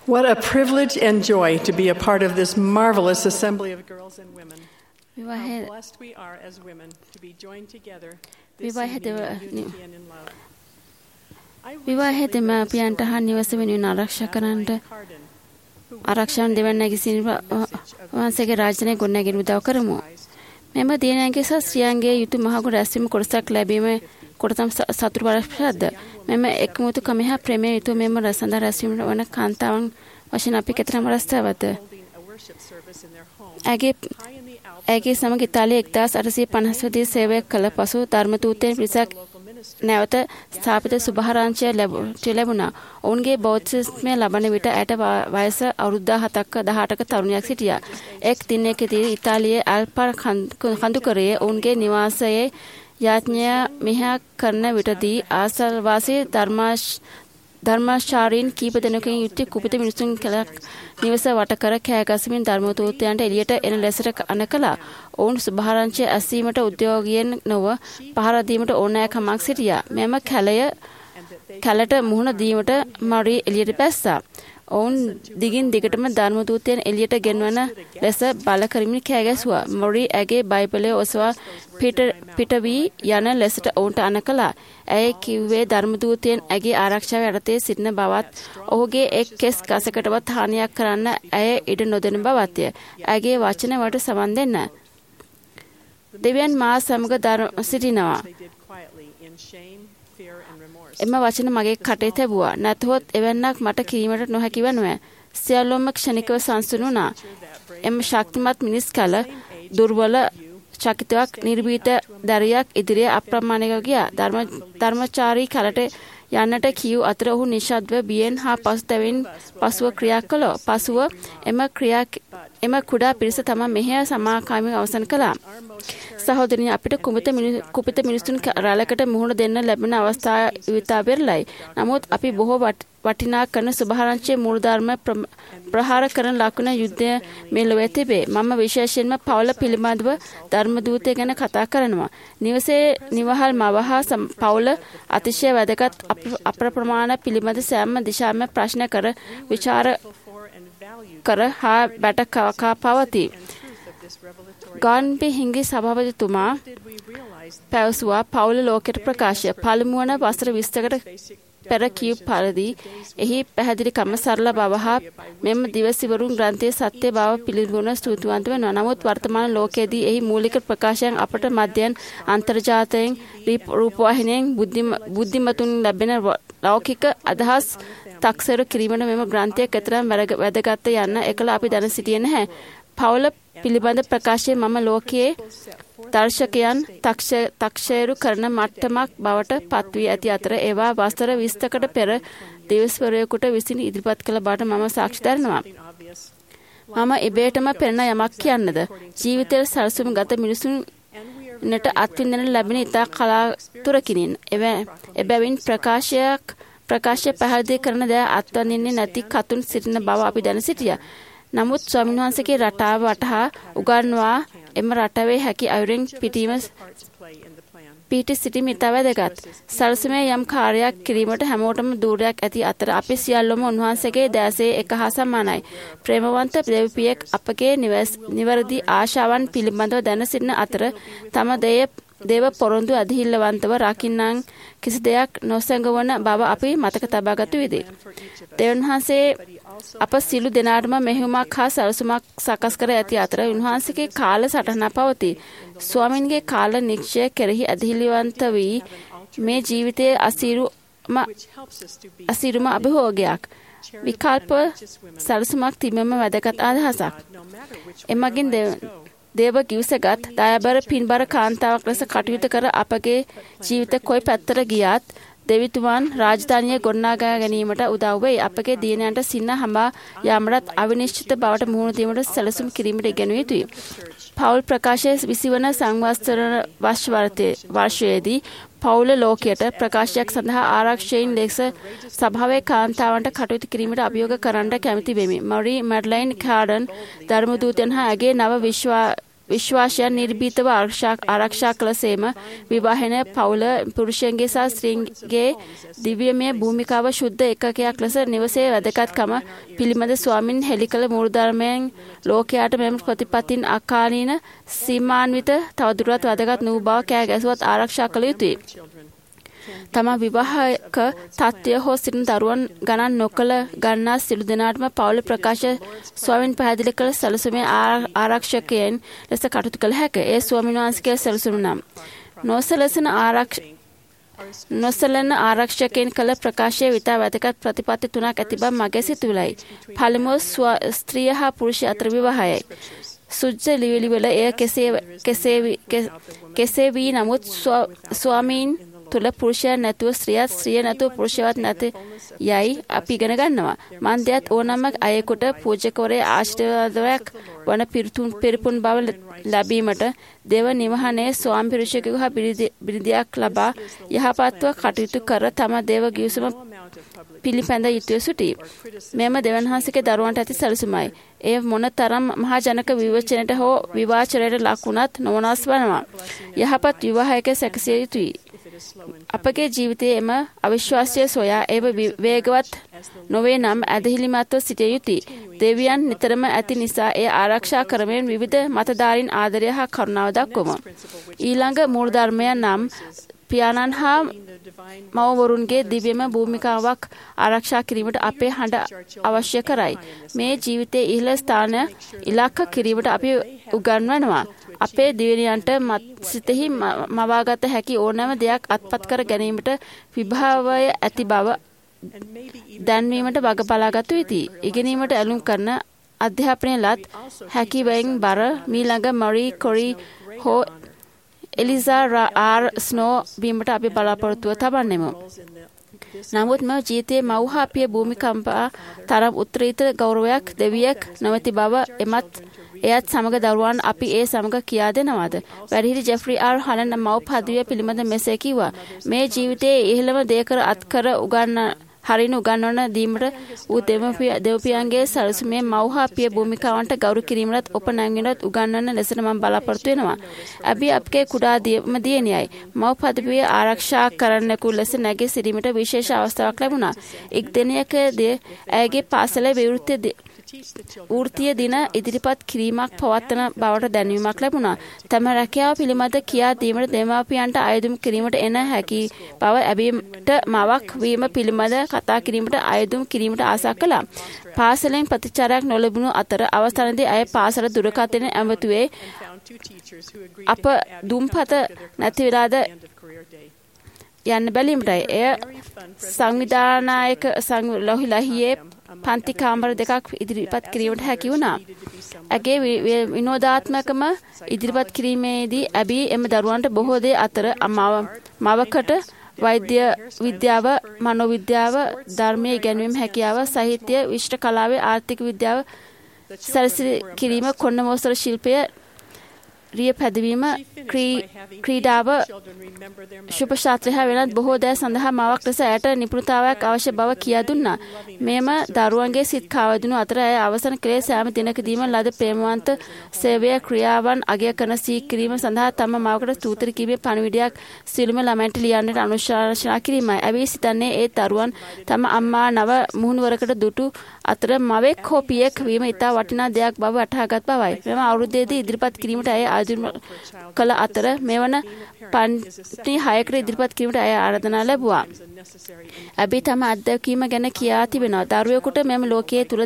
What a privilege and joy to be a part of this marvelous assembly of girls and women. How blessed we are as women to be joined together this evening in unity and in love. විවාහයේ දෙමාපියන්ට හා නිවස වෙනුවෙන් ආරක්ෂාන් දෙවන්නගේ වහන්සේගේ රාජ්‍යයේ ගොඩනැගෙන උදව් කරමු. මෙම දිනයන්ගේ ශාස්ත්‍රීයන්ගේ යුතු මහගුණ රැස්වීම කොටසක් ලැබීම කොටසම් සතුරු වරප්‍රසාද මෙම එක්මුතු කමෙහා ප්‍රේමයේ යුතු මෙම රසඳ රැස්වීම වන කාන්තාවන් වශයෙන් අපි කෙතරම් රස්තාවද ඇගේ සමග ඉතාලියේ 1850 දී සේවය කළ පසු ධර්මදූතයන් පිරිසක් නැවත ස්ථාපිත සුභාරංචිය ලැබුණා. ඔවුන්ගේ බෞද්ධත්වය ලබන විට ඇයට වයස අවුරුදු 18ක තරුණියක් සිටියා. එක් දිනකදී ඉතාලියේ ඇල්පා කඳුකරයේ ඔවුන්ගේ නිවාසයේ යාඥා මෙහෙය කරන විටදී ආසල්වාසී ධර්මාචාරීන් කීප දෙනෙකුන් යුක්ති කුපිත මිනිසුන් නිවස වට කර කෑගසමින් ධර්මදූතයන්ට එළියට එන ලෙසට අනකලා. ඔවුන් සුභාරංචිය ඇසීමට උද්‍යෝගයෙන් නොව පහර දීමට ඕනෑකමක් සිටියා. මෙම කැලට මුහුණ දීමට මරී එළියට බැස්සා. ඔවුන් දිගින් දිගටම ධර්මදූතයන් එළියට ගෙන්වන ලෙස බල කරමින් කෑ ගැසුවා. මොරි ඇගේ බයිබලය ඔසවා පිට වී යන ලෙසට ඔවුන්ට අනකලා. ඇය කිව්වේ ධර්මදූතයන් ඇගේ ආරක්ෂාව යටතේ සිටින බවත් ඔහුගේ එක් කෙස් ගසකටවත් හානියක් කරන්න ඇය ඉඩ නොදෙන බවත්ය. ඇගේ වචන වලට සමන් දෙන්න. දෙවියන් මා සමග සිටිනවා. එම වචන මගේ කටේ තැබුවා. නැතහොත් එවන්නක් මට කිරීමට නොහැකි වනුය. සියල්ලම ක්ෂණිකව සංසුන් වුණා. එම ශක්තිමත් මිනිස් කල දුර්වල චකිතයක් නිර්භීත දරියක් ඉදිරියේ අප්‍රමාණිකව ගියා. ධර්මචාරී කලට යන්නට කියූ අතර ඔහු නිශ්ශබ්දව බියෙන් හා පසුතැවෙන් පසුව ක්‍රියා කළා. පසුව එම කුඩා පිරිස තම මෙහෙය සමාකාමීව අවසන් කළා. සහෝදරනි, අපිට කුපිත මිනිසුන් රැළකට මුහුණ දෙන්න ලැබෙන අවස්ථා ඉවිතා පෙරලයි. නමුත් අපි බොහෝ වටිනා කරන සුභාරංචියේ මූලධර්ම ප්‍රහාර කරන ලකුණ යුද්ධය මේ ලොවේ තිබේ. මම විශේෂයෙන්ම පවුල පිළිබඳව ධර්මදූතය ගැන කතා කරනවා. නිවසේ නිවහල් මවහා පවුල අතිශය වැදගත් අප්‍රමාණ පිළිබඳ සෑම දිශාම ප්‍රශ්න කර විචාර කර හා බැට කා පවතී. ගාන්බි හිංගි සභාපතිතුමා පැවසුවා පවුල ලෝකයට ප්‍රකාශය. පළමුවන වසර 20කට පෙර කියු පරිදි එහි පැහැදිලිකම සරල බව හා මෙම දිවසිවරුන් ග්‍රන්ථයේ සත්‍ය බව පිළිගුණ ස්තුතිවන්ත වෙනවා. නමුත් වර්තමාන ලෝකයේදී එහි මූලික ප්‍රකාශයන් අපට මධ්‍යයන් අන්තර්ජාතයෙන් රූපවාහිනියෙන් බුද්ධිමතුන් ලැබෙන ලෞකික අදහස් තක්සේරු කිරීමට මෙම ග්‍රන්ථය කෙතරම් වැදගත් යන්න එකල අපි දැන සිටියේ නැහැ. පවුල පිළිබඳ ප්‍රකාශයේ මම ලෝකයේ දර්ශකයන් තක්ෂේරු කරන මට්ටමක් බවට පත්වී ඇති අතර ඒවා වසර 20කට පෙර දෙවිස්වරයෙකුට විසින් ඉදිරිපත් කළ බවට මම සාක්ෂි දරනවා. මම ඉබේටම පෙනෙන යමක් කියන්නද? ජීවිතයේ සරසුම් ගත මිනිසුන්ට අත්විඳින්න ලැබෙන ඉතා කලාතුරකින් එබැවින් ප්‍රකාශය පැහැදිලි කරන දෑ අත්වදින්නේ නැති කතුන් සිටින බව අපි දැන සිටියා. නමුත් ස්වාමීන් වහන්සේගේ රටාව වටහා උගන්වා එම රටාවේ හැකි අයුරින් පිටි සිටීම ඉතා වැදගත්. සරසමේ යම් කාර්යයක් කිරීමට හැමෝටම දූරයක් ඇති අතර අපි සියල්ලම උන්වහන්සේගේ දැසේ එක හා සමානයි. ප්‍රේමවන්ත දෙවිපියෙක් අපගේ නිවැරදි ආශාවන් පිළිබඳව දැන සිටින අතර තම දේව පොරොන්දු අධිහිල්ලවන්තව රකින්නන් කිසි දෙයක් නොසැඟවන බව අපි මතක තබා ගත යුතුයි. දෙවියන් වහන්සේ අප සිළු දෙනාටම මෙහෙයුමක් හා සරසුමක් සකස් කර ඇති අතර උන්වහන්සේගේ කාල සටහන පවතී. ස්වාමින්ගේ කාල නිශ්චය කෙරෙහි අධිහිල්ලවන්ත වී මේ ජීවිතයේ අසීරුම අභිභෝගයක්. විකල්ප සරසුමක් තිබෙම වැදගත් අදහසක්. එමගින් දේව කිව්සගත් දයාබර පින්බර කාන්තාවක් ලෙස කටයුතු කර අපගේ ජීවිත කොයි පැත්තට ගියත් දෙවිතුමන් රාජධානිය ගොඩනගා ගැනීමට උදව් වෙයි. අපගේ දිනයන්ට සින්න හඹා යාමටත් අවිනිශ්චිත බවට මුහුණ දීමට සැලසුම් කිරීමට ඉගෙනුව යුතුයි. පවුල් ප්‍රකාශයේ 20 වන සංවත්සර වර්ෂයේදී පවුල ලෝකයට ප්‍රකාශයක් සඳහා ආරක්ෂකයින් ලෙස සභාවේ කාන්තාවන්ට කටයුතු කිරීමට අභියෝග කරන්න කැමති වෙමි. මරි මැඩ්ලයින් කාඩන් ධර්මදූතයන් හා ඇගේ නව විශ්වාසයන් නිර්භීතව ආරක්ෂා කළ සේම විවාහන පවුල පුරුෂයන්ගේ සහ ස්ත්‍රීන්ගේ දිව්‍යමය භූමිකාව ශුද්ධ එකකයක් ලෙස නිවසේ වැදගත්කම පිළිබඳ ස්වාමින් හෙළි කළ මූලධර්මයෙන් ලෝකයාට මෙම ප්‍රතිපත්තින් අකාලීන සීමාන්විත තවදුරටත් වැදගත් වූ බව කෑ ගැසුවත් ආරක්ෂා කළ යුතුයි. තම විවාහක තත්ත්වය හෝ සිටින දරුවන් ගණන් නොකළ ගන්නා සිළු දෙනාටම පවුල ප්‍රකාශ ස්වාමින් පැහැදිලි කළ සැලසුමේ ආරක්ෂකයන් ලෙස කටයුතු කළ හැක. ඒ ස්වාමීන් වහන්සේගේ සැලසුම නම් නොසලන ආරක්ෂකයන් කළ ප්‍රකාශය විතා වැදගත් ප්‍රතිපත්ති තුනක් ඇති බව මගේ සිතුවිලයි. පළමුව ස්ත්‍රිය හා පුරුෂය අතර විවාහයයි. සුජ්ජ ලිවිලිවල එය කෙසේ වී නමුත් ස්වාමීන් තුළ පුරුෂයන් නැතුව ස්ත්‍රියත් ස්ත්‍රිය නැතුව පුරුෂයවත් නැති යයි අපි ඉගෙන ගන්නවා. මන්දයත් ඕනම අයෙකුට පූජකවරේ ආශිර්වාදයක් වන පිරිපුන් බව ලැබීමට දේව නිවහනේ ස්වාම පුරුෂයෙකු හා බිරිඳියක් ලබා යහපත්ව කටයුතු කර තම දේව ගිවිසුම පිළිපැද යුතුය සිටී. මෙම දෙවන්හන්සේගේ දරුවන්ට ඇති සැලසුමයි. එය මොන තරම් මහජනක විවචනයට හෝ විවාචරයට ලක් වුණත් නොවනස් වනවා. යහපත් විවාහයක සැකසිය යුතුයි. අපගේ ජීවිතයේ එම අවිශ්වාසය සොයා ඒව වේගවත් නොවේ නම් ඇදහිලිමත්ව සිටිය යුතුයි. දෙවියන් නිතරම ඇති නිසා එය ආරක්ෂා කරමින් විවිධ මතධාරීන් ආදරය හා කරුණාව දක්වමු. ඊළඟ මූලධර්මය නම් පියාණන් හා මව්වරුන්ගේ දිව්‍යම භූමිකාවක් ආරක්ෂා කිරීමට අපේ හඬ අවශ්‍ය කරයි. මේ ජීවිතයේ ඉහළ ස්ථාන ඉලක්ක කිරීමට අපි උගන්වනවා. අපේ දිවියන්ට සිතෙහි මවාගත හැකි ඕනෑම දෙයක් අත්පත් කර ගැනීමට විභාවය ඇති බව දැන්වීමට වග බලාගත යුතුයි. ඉගෙනීමට ඇලුම් කරන අධ්‍යාපනය ලත් හැකිවයින් බර මීළඟ මරී කොරි හෝ එලිසා ආර් ස්නෝ වීමට අපි බලාපොරොත්තුව තබන්නෙමු. නමුත් මෙම ජීවිතයේ මව් හා පිය භූමිකම්පා තරම් උත්තරීතර ගෞරවයක් දෙවියෙක් නොමැති බව එයත් සමග දරුවන් අපි ඒ සමග කියා දෙනවාද? වැඩිහිටි ජෙෆ්රි ආර් හලන් මව් පදවිය පිළිබඳ මෙසේ කිව්වා. මේ ජීවිතයේ ඉහළම දේ කර අත්කර හරින උගන්වන දීමට ඌ දෙව්පියන්ගේ සැලසුමේ මව් හා පිය භූමිකාවන්ට ගෞරව කිරීමට උපනංගනත් උගන්වන ලෙසට මම බලාපොරොත්තු වෙනවා. අපි අපගේ කුඩා දියණියයි මව් පදවිය ආරක්ෂා කරන්නෙකු ලෙස නැගී සිටීමට විශේෂ අවස්ථාවක් ලැබුණා. එක් දිනයකදී ඇයගේ පාසලේ වෘත්තීය දින ඉදිරිපත් කිරීමක් පවත්වන බවට දැනීමක් ලැබුණා. තම රැකියාව පිළිබඳ කියා දීමට දෙමාපියන්ට අයදුම් කිරීමට එන හැකි බව ඇබීමට මවක් වීම පිළිබඳ කතා කිරීමට අයදුම් කිරීමට ආසා කළා. පාසලෙන් ප්‍රතිචාරයක් නොලැබුණු අතර අවස්ථාවේදී අය පාසල දුරකථනයෙන් ඇමතුවේ අප දුම්පත නැති වෙලාද යන්න බැලීමටයි. එය සංවිධානායක ලොහිලහියේ පන්ති කාමර දෙකක් ඉදිරිපත් කිරීමට හැකි වුණා. ඇගේ විනෝදාත්මකම ඉදිරිපත් කිරීමේදී ඇබී එම දරුවන්ට බොහෝ දේ අතර මවකට වෛද්‍ය විද්‍යාව, මනෝවිද්‍යාව, ධර්මයේ ඉගෙනීම හැකියාව, සාහිත්‍ය, විශිෂ්ට කලාවේ ආර්ථික විද්‍යාව, සැලසිලි කිරීම, කොන්න මෝස්තර ශිල්පය, රිය පැදවීම, ක්‍රීඩාව, ශුභ ශාස්ත්‍රය හා වෙනත් බොහෝ දෑ සඳහා මවක් ලෙස ඇයට නිපුණතාවයක් අවශ්‍ය බව කියා දුන්නා. මෙම දරුවන්ගේ සිත් කාවදුණු අතර ඇය අවසන් කළේ සෑම දිනකදීම ලද ප්‍රේමවන්ත සේවය ක්‍රියාවන් අගය කරන කිරීම සඳහා තම මවකට ස්තුති කිරීමේ පණිවිඩයක් සියලුම ළමයින්ට ලියන්නට අනුශාසනා කිරීමයි. ඇවී සිතන්නේ ඒ දරුවන් තම අම්මා නව මුහුණුවරකට දුටු අතර මවෙක් හෝ පියෙක් වීම ඉතා වටිනා දෙයක් බව වටහාගත් බවයි. මෙම අවුරුද්දේදී ඉදිරිපත් කිරීමට ඇය කළ අතර මෙවන පන්ති 6කට ඉදිරිපත් කිරීමට ඇය ආරාධනා ලැබුවා. ඇබී තම අත්දැකීම ගැන කියා තිබෙනවා. දරුවෙකුට මෙම ලෝකයේ තුල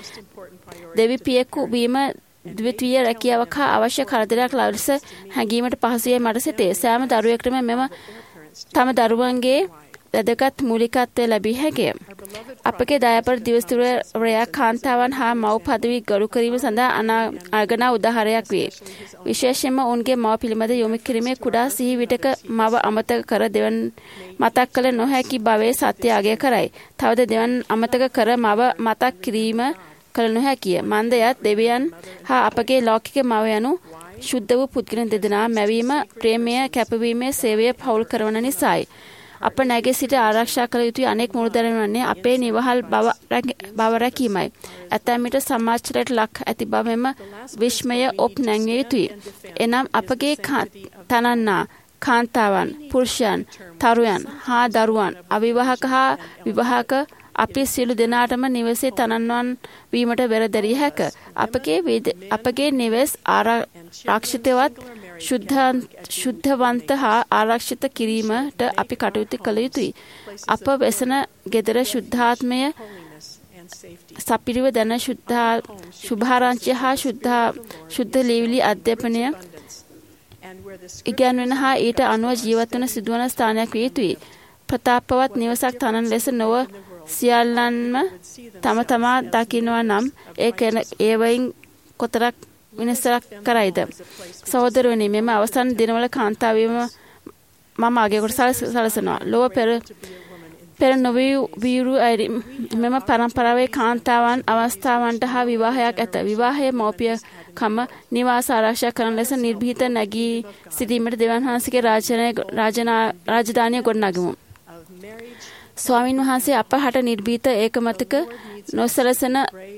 දෙවිපියෙකු වීම ද්විතීය රැකියාවක් හා අවශ්‍ය කරදරයක් ලෙස හැඟීමට පහසුවේ මට සිතේ. සෑම දරුවෙකුටම මෙම තම දරුවන්ගේ වැදගත් මූලිකත්වය ලැබිය හැකිය. අපගේ දයාපර දිවස්තුරයා කාන්තාවන් හා මව් පදවි ගරු කිරීම සඳහා අගනා උදාහරණයක් වේ. විශේෂයෙන්ම ඔවුන්ගේ මව පිළිබඳ යොමු කිරීමේ කුඩා සිහි විටක මව අමතක කර දෙවන් මතක් කළ නොහැකි බවේ සත්‍ය අගය කරයි. තවද දෙවන් අමතක කර මව මතක් කිරීම කළ නොහැකිය. මන්දයත් දෙවියන් හා අපගේ ලෞකික මව යනු ශුද්ධ වූ පුද්ගලයන් දෙදෙනා මැවීම, ප්‍රේමය, කැපවීමේ සේවය පවුල් කරන නිසායි. අප නැගී සිට ආරක්ෂා කළ යුතු අනෙක් මූලධර්ම වන්නේ අපේ නිවහල් බව රැකීමයි. ඇතැම් විට සමාජයට ලක් ඇති බව මෙම විශ්මය ඔප් නැංවිය යුතුයි. එනම් අපගේ තනන්නා කාන්තාවන්, පුරුෂයන්, තරුයන් හා දරුවන්, අවිවාහක හා විවාහක අපි සියලු දෙනාටම නිවසේ තනන්වන් වීමට වෙරදැරිය හැක. අපගේ නිවෙස් ආරක්ෂිතවත් ශුද්ධවන්ත හා ආරක්ෂිත කිරීමට අපි කටයුතු කළ යුතුයි. අප වෙසන ගෙදර ශුද්ධාත්මය සපිරිව දැන ශුභාරංචිය හා ශුද්ධ ලීවිලි අධ්‍යාපනය ඉගැන්වෙන හා ඊට අනුව ජීවත් වන සිදුවන ස්ථානයක් විය යුතුයි. ප්‍රතාපවත් නිවසක් තනන ලෙස නොව සියල්ලන්ම තම තමා දකිනවා නම් ඒවයින් කොතරක් විනිසරක් කරයිද. සහෝදරවනි, මෙම අවසන් දිනවල කාන්තාවීම මම අගයකොට සලසනවා. ලොව පෙර නොවියුරු මෙම පරම්පරාවේ කාන්තාවන් අවස්ථාවන්ට හා විවාහයක් ඇත. විවාහය මව්පියකම නිවාස ආරක්ෂා කරන ලෙස නිර්භීත නැගී සිටීමට දෙවන් වහන්සේගේ රාජධානිය ගොඩනගමු. ස්වාමින් වහන්සේ අප හට නිර්භීත ඒකමතික නොසලසන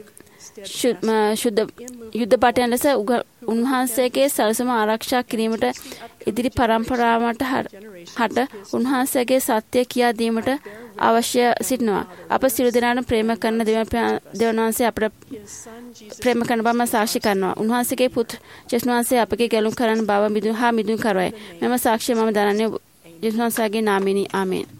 යුද්ධ පටයන් ලෙස උන්වහන්සේගේ සලසම ආරක්ෂා කිරීමට ඉදිරි පරම්පරාවට හට උන්වහන්සේගේ සත්‍ය කියා දීමට අවශ්‍ය සිටිනවා. අප සියලු දෙනාට ප්‍රේම කරන දෙවියන් වහන්සේ අපට ප්‍රේම කරන බව සාක්ෂි කරනවා. උන්වහන්සේගේ පුත් ජේසුස් වහන්සේ අපගේ ගැලුම් කරන බව මිදුම් කරවයි. මෙම සාක්ෂිය මම දරන්නේ ජේසුස් වහන්සේගේ නාමයෙනි. ආමේන්.